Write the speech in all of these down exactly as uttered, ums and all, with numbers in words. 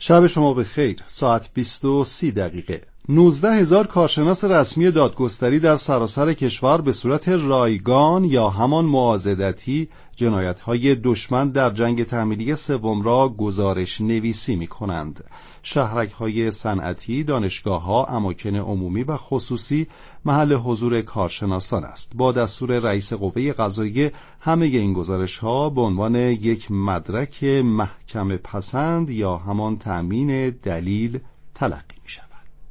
شب شما بخیر. ساعت بیست و سی دقیقه. نوزده هزار کارشناس رسمی دادگستری در سراسر کشور به صورت رایگان یا همان معاضدتی جنایت‌های دشمن در جنگ تحمیلی سوم را گزارش نویسی می‌کنند. شهرک‌های صنعتی، دانشگاه‌ها، اماکن عمومی و خصوصی محل حضور کارشناسان است. با دستور رئیس قوه قضاییه همه این گزارش‌ها به عنوان یک مدرک محکمه پسند یا همان تأمین دلیل تلقی می‌شود.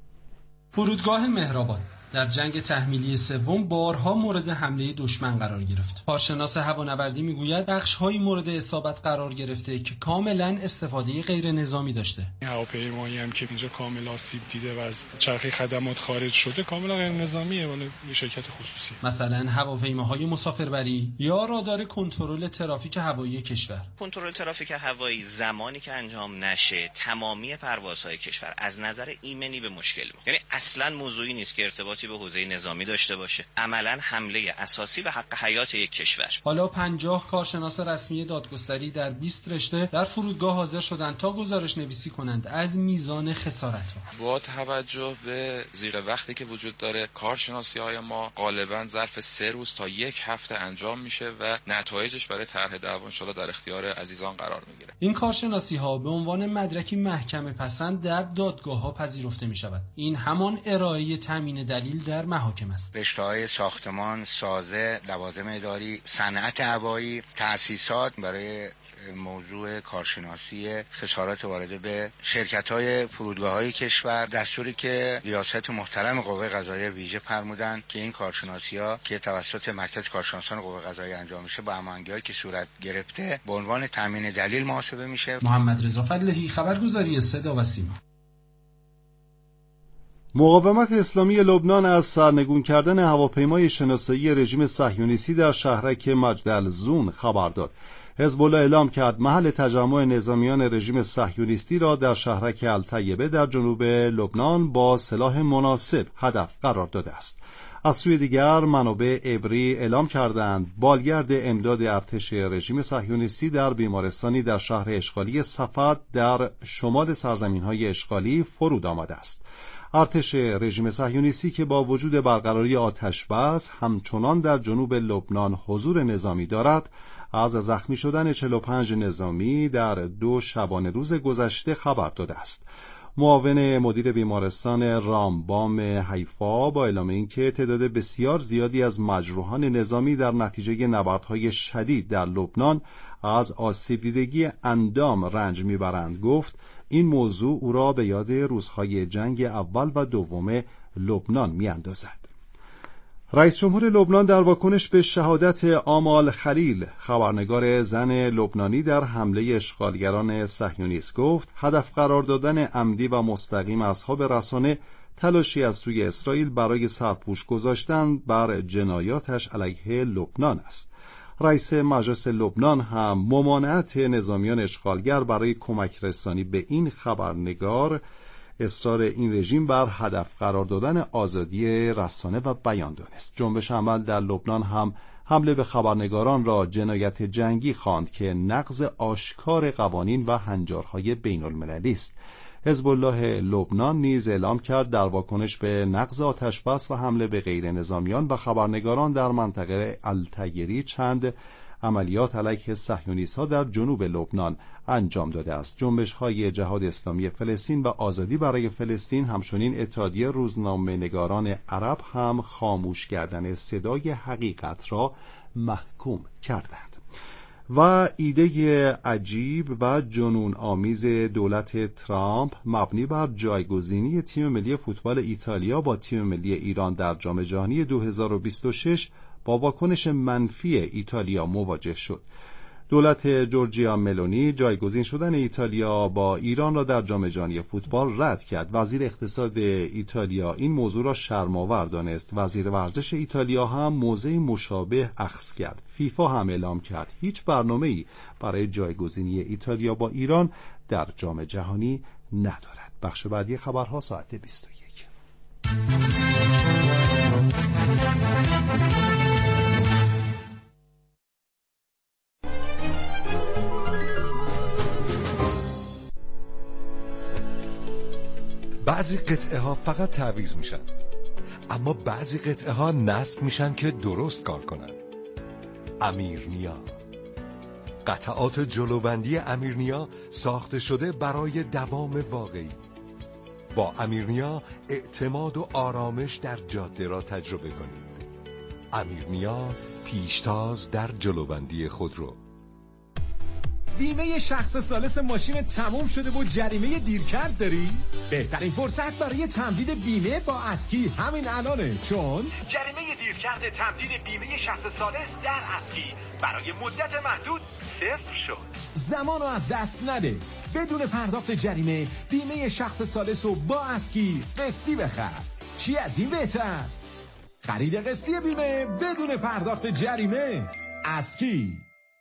فرودگاه مهرآباد در جنگ تحمیلی سوم بارها مورد حمله دشمن قرار گرفت. کارشناس هوانوردی میگوید بخش‌هایی مورد اصابت قرار گرفته که کاملا استفاده غیر نظامی داشته. هواپیمایی هم که اینجا کاملا آسیب دیده و از چرخه خدمات خارج شده کاملا غیر نظامیه، مال یه شرکت خصوصی. مثلا هواپیماهای مسافربری یا رادار کنترل ترافیک هوایی کشور. کنترل ترافیک هوایی زمانی که انجام نشه تمامی پروازهای کشور از نظر ایمنی به مشکل می‌خوره. یعنی اصلا موضوعی نیست که ارتباطی به حوزه نظامی داشته باشه. عملاً حمله اساسی به حق حیات یک کشور. حالا پنجاه کارشناس رسمی دادگستری در بیست رشته در فرودگاه حاضر شدند تا گزارش نویسی کنند از میزان خسارت را. با توجه به زیر وقتی که وجود داره، کارشناسی‌های ما غالباً ظرف سه روز تا یک هفته انجام میشه و نتایجش برای طرح دعوا ان شاءالله در اختیار عزیزان قرار میگیره. این کارشناسی‌ها به عنوان مدرکی محکمه پسند در دادگاه‌ها پذیرفته میشود. این همان ارائه تامین دلیل در محاکم است. رشته‌های ساختمان، سازه، لوازم اداری، صنعت هوایی، تأسیسات برای موضوع کارشناسی خسارات وارده به شرکت‌های فرودگاه‌های کشور، دستوری که ریاست محترم قوه قضاییه ویژه فرمودن که این کارشناسی‌ها که توسط مرکز کارشناسان قوه قضاییه انجام میشه با هماهنگی‌هایی که صورت گرفته به عنوان تامین دلیل محاسبه میشه. محمد رضا فلاحی، خبرگزاری صدا و سیما. مقاومت اسلامی لبنان از سرنگون کردن هواپیمای شناسایی رژیم صهیونیستی در شهرک مجد‌الزون خبر داد. حزب الله اعلام کرد محل تجمع نظامیان رژیم صهیونیستی را در شهرک الطیبه در جنوب لبنان با سلاح مناسب هدف قرار داده است. از سوی دیگر منابع عبری اعلام کردند بالگرد امداد ارتش رژیم صهیونیستی در بیمارستانی در شهر اشغالی صفد در شمال سرزمین‌های اشغالی فرود آمده است. ارتش رژیم صهیونیستی که با وجود برقراری آتش بس همچنان در جنوب لبنان حضور نظامی دارد، از زخمی شدن چهل و پنج نظامی در دو شبانه روز گذشته خبر داده است. معاون مدیر بیمارستان رامبام حیفا با اعلام اینکه تعداد بسیار زیادی از مجروحان نظامی در نتیجه نبردهای شدید در لبنان از آسیب دیدگی اندام رنج میبرند گفت این موضوع او را به یاد روزهای جنگ اول و دوم لبنان میاندازد. رئیس جمهور لبنان در واکنش به شهادت آمال خلیل، خبرنگار زن لبنانی در حمله اشغالگران صهیونیست گفت هدف قرار دادن عمدی و مستقیم اصحاب رسانه تلاشی از سوی اسرائیل برای سرپوش گذاشتن بر جنایاتش علیه لبنان است. رئیس مجلس لبنان هم ممانعت نظامیان اشغالگر برای کمک رسانی به این خبرنگار اصرار این رژیم بر هدف قرار دادن آزادی رسانه و بیان دانست. جنبش عمل در لبنان هم حمله به خبرنگاران را جنایت جنگی خواند که نقض آشکار قوانین و هنجارهای بین المللی است. حزب الله لبنان نیز اعلام کرد در واکنش به نقض آتش‌بس و حمله به غیر نظامیان و خبرنگاران در منطقه الطیری چند عملیات علیه صهیونیست‌ها در جنوب لبنان انجام داده است. جنبش‌های جهاد اسلامی فلسطین و آزادی برای فلسطین همچنین اتحادیه روزنامه‌نگاران عرب هم خاموش کردن صدای حقیقت را محکوم کردند. و ایده عجیب و جنون آمیز دولت ترامپ مبنی بر جایگزینی تیم ملی فوتبال ایتالیا با تیم ملی ایران در جام جهانی دو هزار و بیست و شش با واکنش منفی ایتالیا مواجه شد. دولت جورجیا ملونی جایگزین شدن ایتالیا با ایران را در جام جهانی فوتبال رد کرد. وزیر اقتصاد ایتالیا این موضوع را شرم‌آور دانست. وزیر ورزش ایتالیا هم موضع مشابه اخذ کرد. فیفا هم اعلام کرد هیچ برنامه‌ای برای جایگزینی ایتالیا با ایران در جام جهانی ندارد. بخش بعدی خبرها ساعت بیست و یک. بعضی قطعه ها فقط تعویض میشن، اما بعضی قطعه ها نصب میشن که درست کار کنن. امیرنیا، قطعات جلوبندی امیرنیا ساخته شده برای دوام واقعی. با امیرنیا اعتماد و آرامش در جاده را تجربه کنید. امیرنیا، پیشتاز در جلوبندی خودرو. بیمه شخص ثالث ماشین تموم شده و جریمه دیرکرد داری؟ بهترین فرصت برای تمدید بیمه با اسکی همین الانه، چون جریمه دیرکرد تمدید بیمه شخص ثالث در اسکی برای مدت محدود صفر شد. زمانو از دست نده. بدون پرداخت جریمه بیمه شخص ثالث رو با اسکی قسطی بخر. چی از این بهتر؟ خرید قسطی بیمه بدون پرداخت جریمه. اسکی.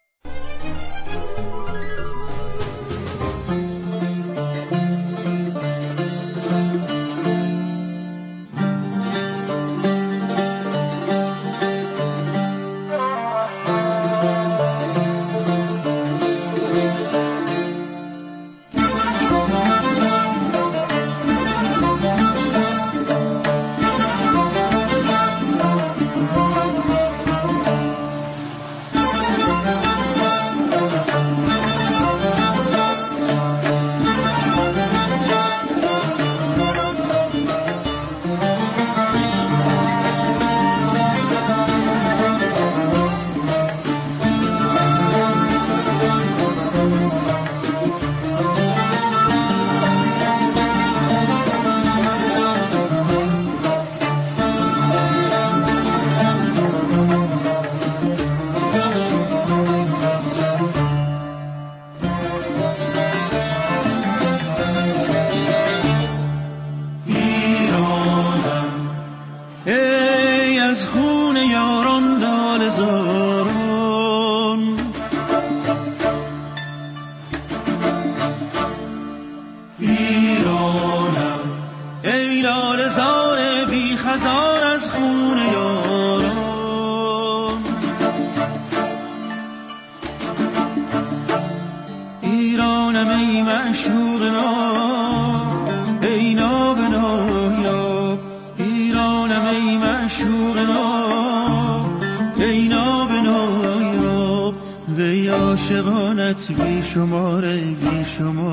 بی شماره بی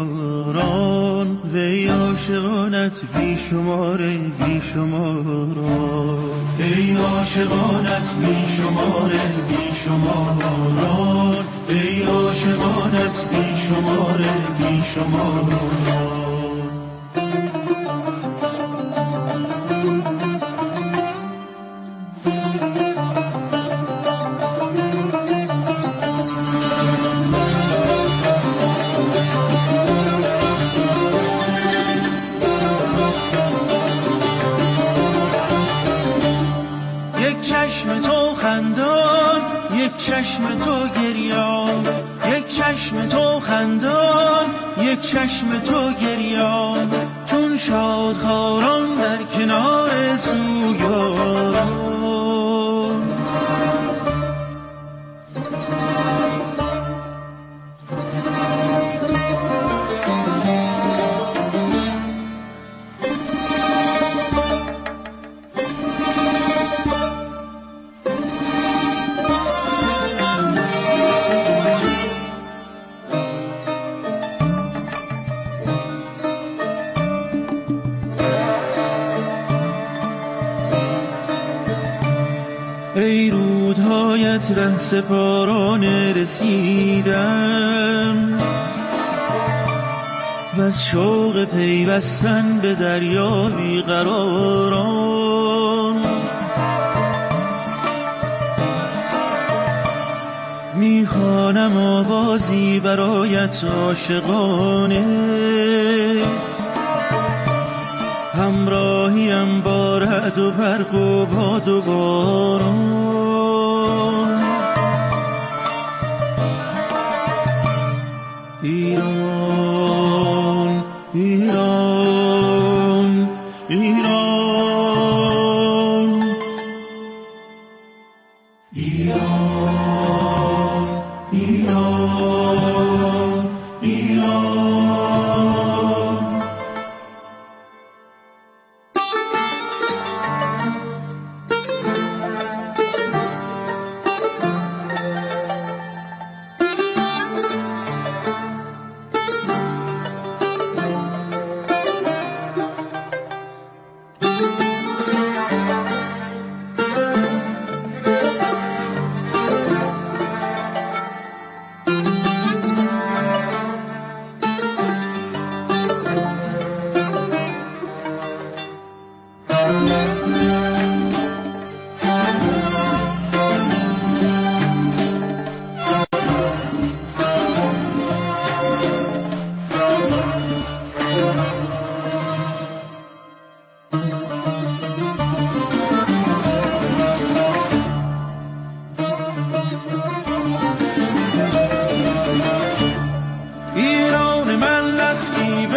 شماران وی عاشقانت بی شماره بی شماران ای عاشقانت بی شماره بی شماران ای عاشقانت بی شماره بی شماران. چشم تو گریان، یک چشم تو خندان، یک چشم تو گریان، چون شادخواران در کنار سویاران. ای رودهایت ره سپارانه رسیدم و از شوق پیوستن به دریا بیقراران. میخوانم آوازی برایت عاشقانه، همراهیم با رعد و برق و باد و باران. ایران ایران ایران ایران ایران ایران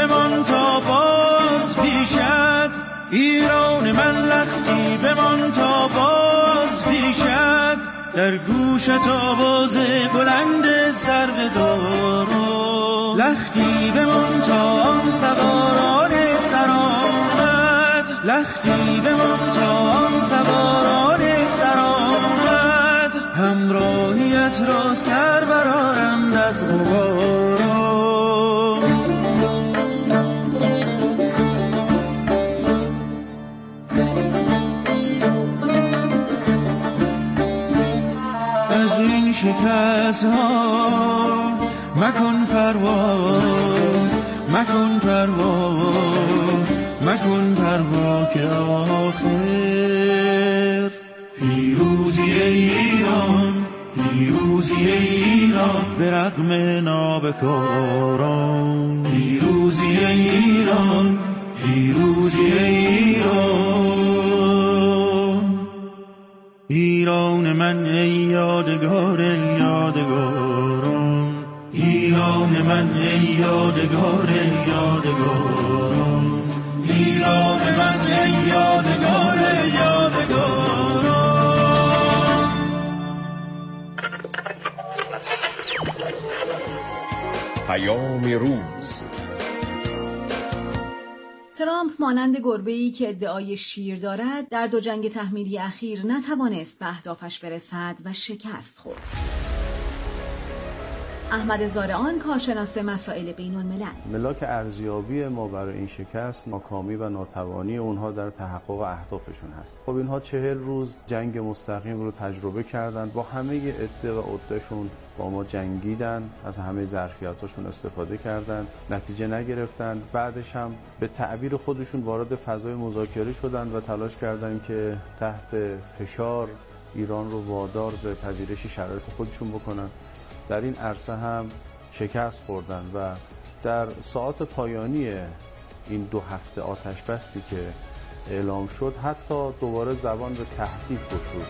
بمان تا باز پیشت، ایران من لختی بمان تا باز پیشت، در گوشت آواز بلند سر بدارم، لختی بمان تا آن سواران سرآمد، لختی بمان تا آن سواران سرآمد، همراهیت را سر برآرند از غبارم. از این شکست ها مکن پروا، مکن پروا، مکن پروا که آخر پیروزی ایران، پیروزی ایران به رغم نابکاران، پیروزی ایران، پیروزی ایران، ایران من ای یادگار یادگاران، ایران من ای یادگار یادگاران، ایران من ای یادگار یادگاران. پیام روز. ترامپ مانند گربه‌ای که ادعای شیر دارد در دو جنگ تحمیلی اخیر نتوانست به اهدافش برسد و شکست خورد. احمد زارعان، کارشناس مسائل بین الملل: ملاک ارزیابی ما برای این شکست ناکامی و ناتوانی اونها در تحقق اهدافشون هست. خب اینها چهل روز جنگ مستقیم رو تجربه کردن، با همه عده و عدهشون با ما جنگیدن، از همه ظرفیتاشون استفاده کردن، نتیجه نگرفتن. بعدش هم به تعبیر خودشون وارد فضای مذاکره شدن و تلاش کردن که تحت فشار ایران رو وادار به پذیرش شرایط خودشون بکنن. در این عرصه هم شکست خوردن و در ساعات پایانی این دو هفته آتش بستی که اعلام شد حتی دوباره زبان به تهدید گشود.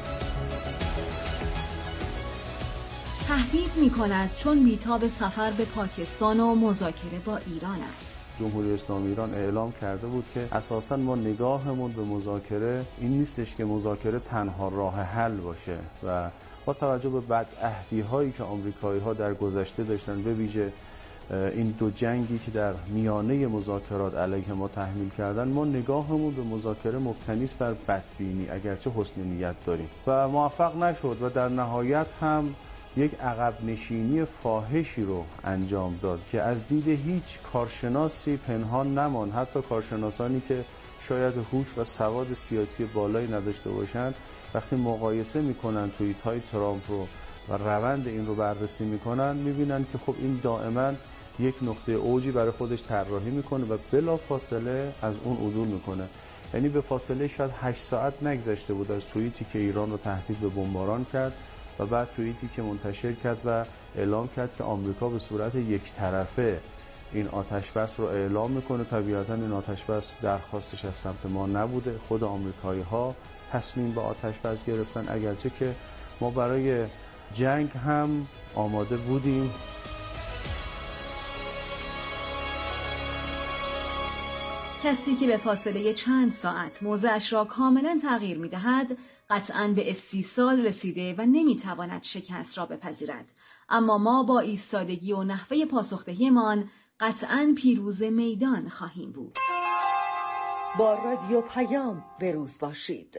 تهدید می کند چون بی‌تاب سفر به پاکستان و مذاکره با ایران است. جمهوری اسلامی ایران اعلام کرده بود که اساساً ما نگاهمون به مذاکره این نیستش که مذاکره تنها راه حل باشه و با توجه به بدعهدی هایی که آمریکایی ها در گذشته داشتن، به ویژه این دو جنگی که در میانه مذاکرات علیه ما تحمیل کردن، ما نگاهمون به مذاکره مبتنی است بر بدبینی اگرچه حسن نیت داریم و موفق نشد و در نهایت هم یک عقب نشینی فاحشی رو انجام داد که از دید هیچ کارشناسی پنهان نماند، حتی کارشناسانی که شاید هوش و سواد سیاسی بالایی نداشته باشند وقتی مقایسه میکنن توییت های ترامپ رو و روند این رو بررسی میکنن میبینن که خب این دائما یک نقطه اوجی برای خودش طراحی میکنه و بلا فاصله از اون عدول میکنه. یعنی به فاصله شاید هشت ساعت نگذشته بود از توییتی که ایران رو تهدید به بمباران کرد و بعد توییتی که منتشر کرد و اعلام کرد که آمریکا به صورت یک طرفه این آتش بس رو اعلام میکنه. طبیعتا این آتش بس درخواستش از سمت ما نبوده، خود آمریکایی ها تصمیم به آتش بس گرفتن، اگرچه که ما برای جنگ هم آماده بودیم. کسی که به فاصله چند ساعت موضعش را کاملا تغییر می‌دهد، قطعاً به استیصال رسیده و نمی‌تواند شکست را بپذیرد. اما ما با ایستادگی و نحوه پاسخدهیمان قطعاً پیروز میدان خواهیم بود. با رادیو پیام به روز باشید.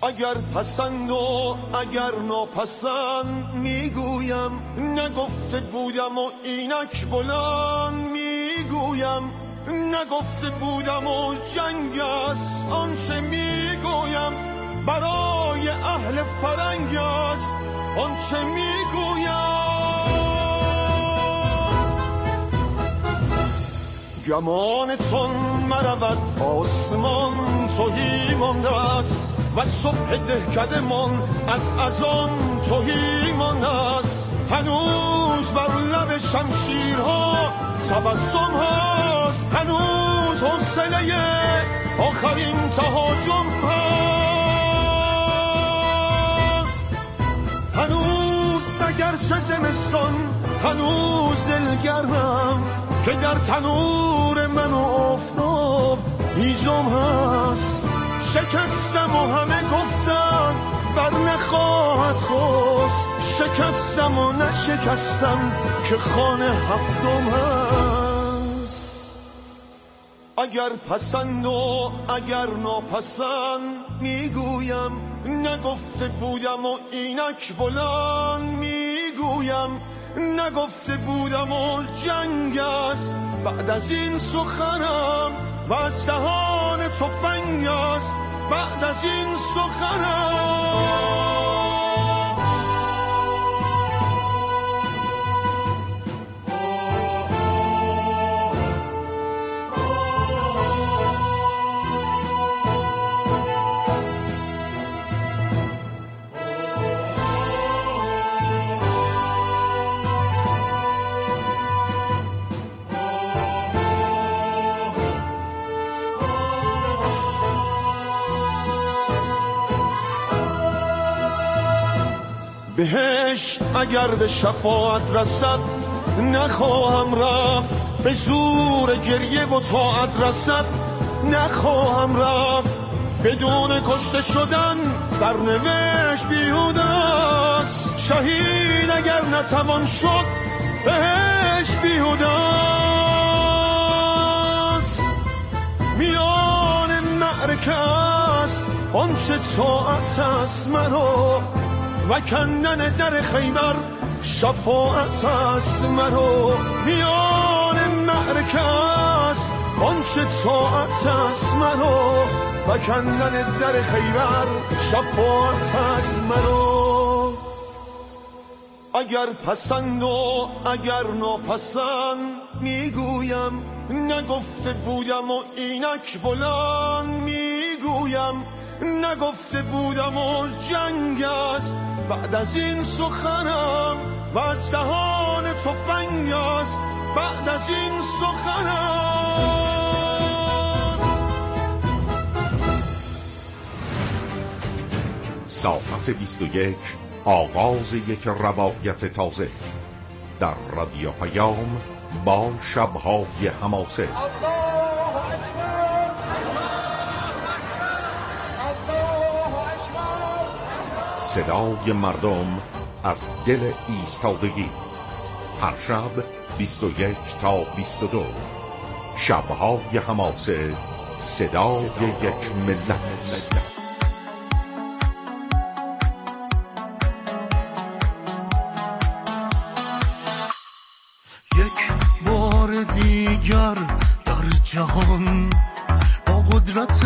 اگر پسند و اگر ناپسند میگویم، نگفته بودم و اینک بلند میگویم، نگفته بودم و جنگ است آنچه میگویم، برای اهل فرنگ است آنچه میگویم. گمانتون مرود آسمان توهی مانده است و صبح دهکدمان از ازان توهی مانده است. هنوز بر لب شمشیرها تبسم هست، هنوز حوصله آخرین تهاجم هست، هنوز اگرچه زمستان هنوز دلگرمم که در تنور من و آفتاب هیزم هست. شکستم و همه گفتم بر نخواهد خواست، شکستم و نشکستم که خانه هفتم هست. اگر پسند و اگر ناپسند میگویم، نگفته بودم و اینک بلند میگویم، نگفته بودم و جنگ است بعد از این سخنم و از دهان تفنگ است بعد از این سخنم. بهش اگر به شفاعت رسد نخواهم رفت، به زور گریه و طاعت رسد نخواهم رفت. بدون کشته شدن سرنوشت بیهوده است، شهید اگر نتوان شد بهش بیهوده است. میان معرکه است آنچه طاعت است مرا، و کندن در خیبر شفاعت است مرا. میان معرکه است آنچه طاعت است مرا، و کندن در خیبر شفاعت است مرا. اگر پسند و اگر ناپسند میگویم، نگفته بودم و اینک بلند میگویم، نگفته بودم و جنگ است بعد از این سخنم و از دهان تفنگ است بعد از این سخنم. ساعت بیست و یک، آغاز یک روایت تازه در رادیو پیام با شب‌های حماسه. صدای مردم از دل ایستادگی، هر شب بیست و یک تا بیست و دو. شب‌های حماسه، صدای یک ملت. یک بار دیگر در جهان با قدرت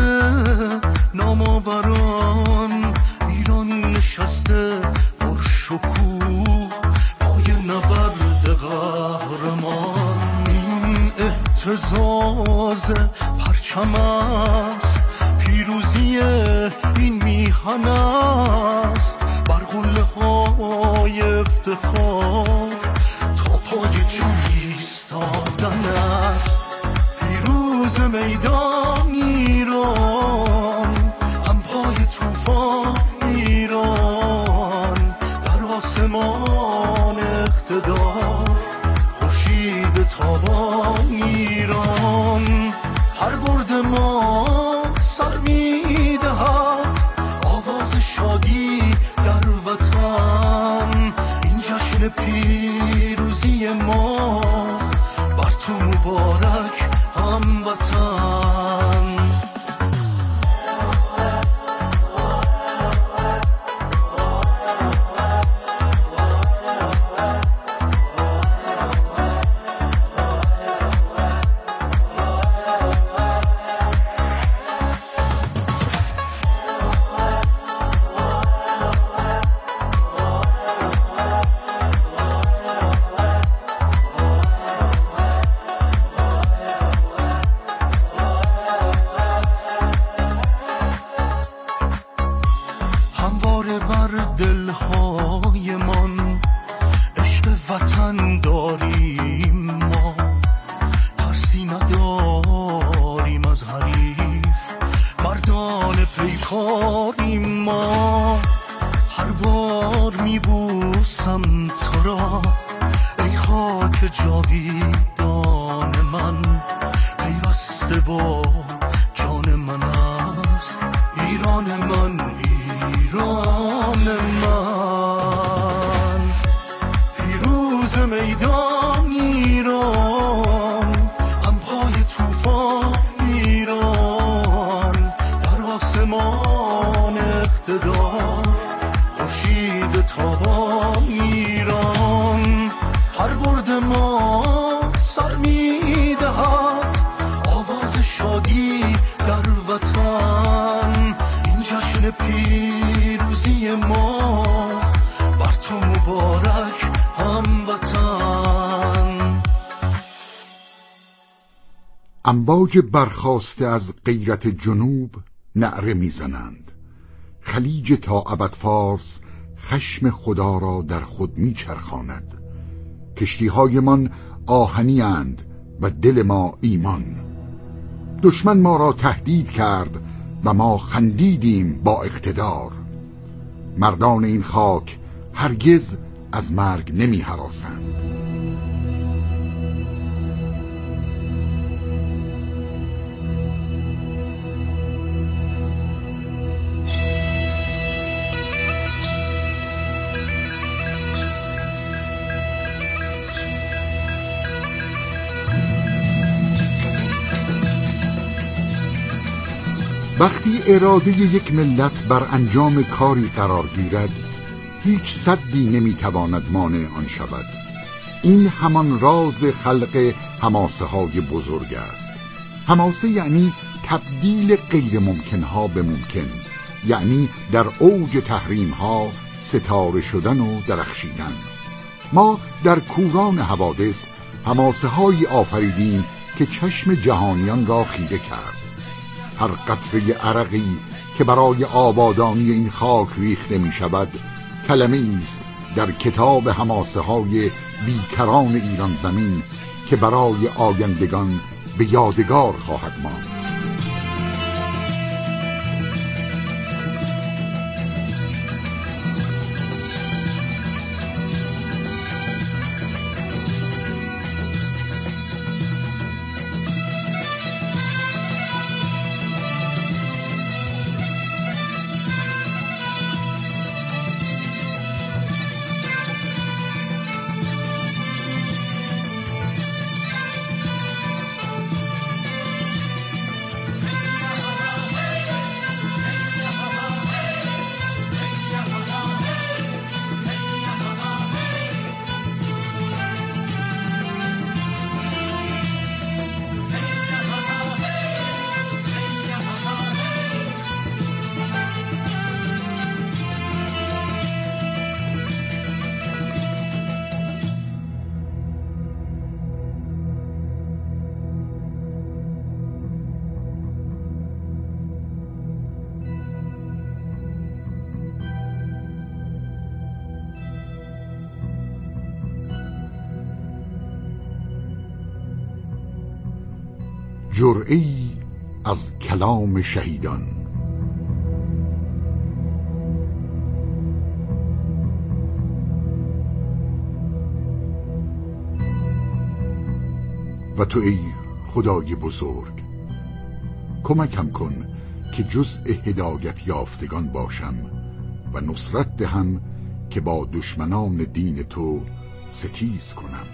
نامآوران ایران نشسته پر شکوه پای نبرد قهرمان. این اهتزاز پرچم است، پیروزی این میهن است، بر قله های افتخار تا پای جان ایستادن است. پیروز میدان ایران، هم پای طوفان ایران، بر آسمان اقتدار خورشید تابان ایران. هر برد ما سر میدهد آواز شادی در وطن. این جشن پیروزی ما بر تو مبارک هموطن. وطن داریم ما، ترسی نداریم از حریف، مردان پیکاریم ما. هر بار میبوسم تو را ای خاک جاویدان من، پیوسته با جان من است ایران من، ایران من. پیروز میدان ایران، همپای توفان ایران، بر آسمان اقتدار خورشید تابان ایران. هر برد ما سر میدهد آواز شادی در وطن، این جشن پیروزی ما بر تو مبارک هموطن. امواج برخاسته از غیرت جنوب نعره میزنند، خلیج تا ابد فارس خشم خدا را در خود میچرخاند. کشتی‌های من آهنی اند و دل ما ایمان. دشمن ما را تهدید کرد و ما خندیدیم با اقتدار. مردان این خاک هرگز از مرگ نمی هراسند. وقتی اراده یک ملت بر انجام کاری قرار گیرد، هیچ سدی نمیتواند مانع آن شود. این همان راز خلق حماسه های بزرگ است. حماسه یعنی تبدیل غیر ممکن ها به ممکن، یعنی در اوج تحریم ها ستاره شدن و درخشیدن. ما در کوران حوادث حماسه هایی آفریدیم که چشم جهانیان را خیره کرد. هر قطره عرقی که برای آبادانی این خاک ریخته می شود کلمه است در کتاب حماسه های بیکران ایران زمین که برای آیندگان به یادگار خواهد ماند. جرعه‌ای از کلام شهیدان. و تو ای خدای بزرگ کمکم کن که جزء هدایت یافتگان باشم و نصرت دهم که با دشمنان دین تو ستیز کنم.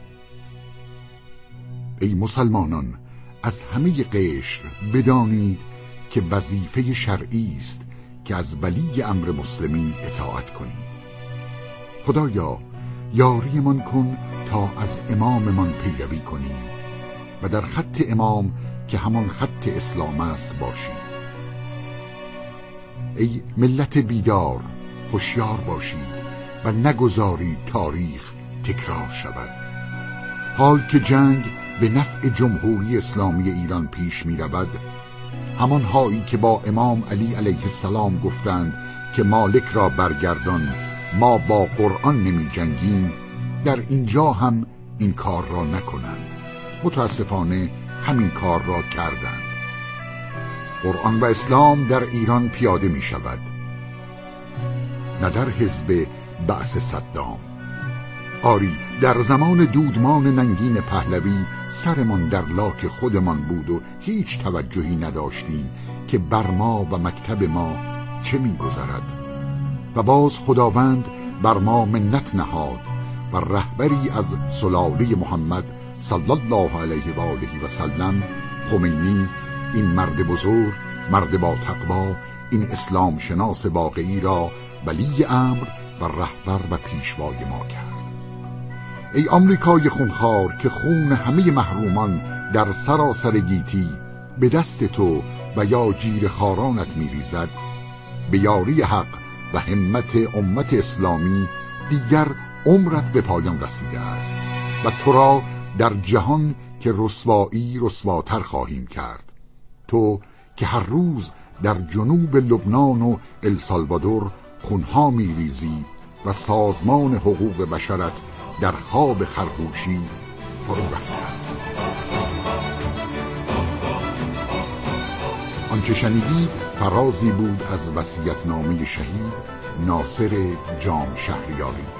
ای مسلمانان، از همه قشر بدانید که وظیفه شرعی است که از ولی امر مسلمین اطاعت کنید. خدایا یاری من کن تا از امام من پیروی کنیم و در خط امام که همان خط اسلام است باشید. ای ملت بیدار، هوشیار باشید و نگذارید تاریخ تکرار شود. حال که جنگ به نفع جمهوری اسلامی ایران پیش می رود، همان هایی که با امام علی علیه السلام گفتند که مالک را برگردان، ما با قرآن نمی جنگیم، در اینجا هم این کار را نکنند. متاسفانه همین کار را کردند. قرآن و اسلام در ایران پیاده می شود، نه در حزب بعث صدام. آری، در زمان دودمان ننگین پهلوی سرمان در لاک خودمان بود و هیچ توجهی نداشتیم که بر ما و مکتب ما چه می گذرد. و باز خداوند بر ما منت نهاد و رهبری از سلاله محمد صلی الله علیه و آله و سلم، خمینی، این مرد بزرگ، مرد با تقوا، این اسلام شناس واقعی را ولی امر و رهبر و پیشوای ما کرد. ای آمریکای خونخوار که خون همه محرومان در سراسر گیتی به دست تو و یا جیر خارانت میریزد، به یاری حق و همت امت اسلامی دیگر عمرت به پایان رسیده است و تو را در جهان که رسوایی رسواتر خواهیم کرد. تو که هر روز در جنوب لبنان و السالوادور خونها میریزی و سازمان حقوق بشرت در خواب خرگوشی فرو رفته است. آنچه شنیدید فرازی بود از وصیت‌نامه شهید ناصر جام شهریاری.